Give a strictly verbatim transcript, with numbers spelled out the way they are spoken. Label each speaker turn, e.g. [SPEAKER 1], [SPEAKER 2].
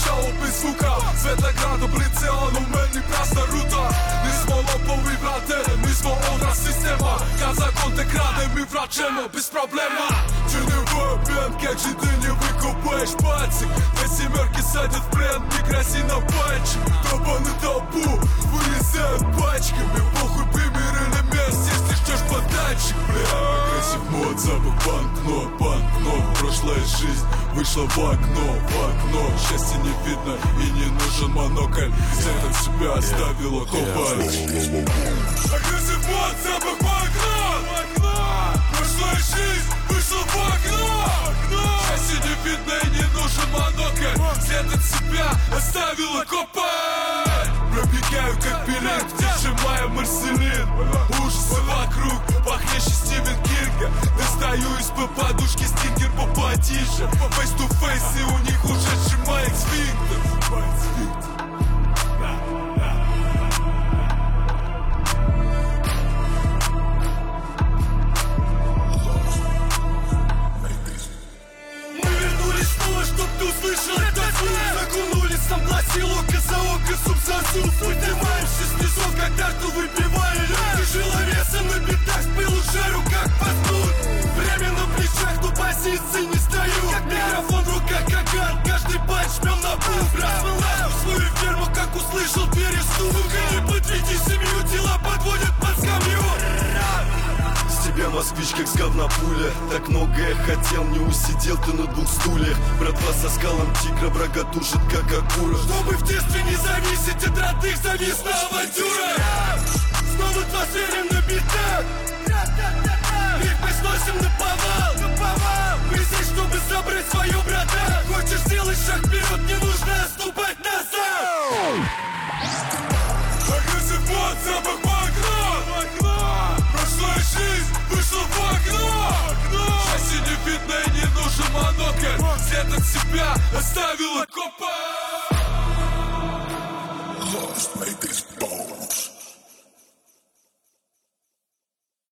[SPEAKER 1] шоу без звука. Светоград облицеон, у мені прасна рута. Nismo lopovi, brate, mi smo odraz sistema. Kad zakon te krade, mi vraćemo bez problema. Čini vojben, kak židinje vykopаешь пальцы. Две семерки садят в плен, не грози на патчи. Долбаный толпу вырезают пачками. Похуй, примерили мест, если ждешь подачек, бля. Агрессив мод, запах банкнот, банкнот. Прошлая жизнь вышла в окно, в окно. Счастья не видно и не нужен монокль. Свет от себя оставила копать. Агрессив мод, запах банкнот. Прошлая жизнь вышла в окно. Счастья не видно и не нужен монокль. Свет от себя оставила копать. Пробегаю как пилот, сжимая марселин. Ужасы вокруг, похлеще Стивен Кинга. Достаю из-под подушки стикер попотише. Face to face, и у них уже сжимает сфинктер. Чтоб ты услышал этот звук. Закунулись там гласил око за око, зуб за зуб. Поднимаемся снизу, когда рту выпивали люди. Тяжеловесом на битах, в пылу жару, как паскуд. Время на плечах, но позиции не стою. Как микрофон в руках, как ган. Каждый пальц жмем на пул. Бросил лапу в свою ферму, как услышал перестук. Сука, не подведи семью, дела подводят под скамью. С тебя, москвич, как с говна пуля. Так многое хотел, не усидел ты на двух стульях. Братва со скалом тигра, врага тушит, как акура. Чтобы в детстве не зависеть от родных, зависла авантюра. Снова два зверя на битах. Их мы сносим наповал. Мы здесь, чтобы забрать свое, брата. Хочешь сделать шаг вперед, не нужно отступать назад. Агрессив мод, запах банкнот. Прошлая жизнь вышла в окно. Счастья не видно и не нужен монокль. Свет от себя оставила коп.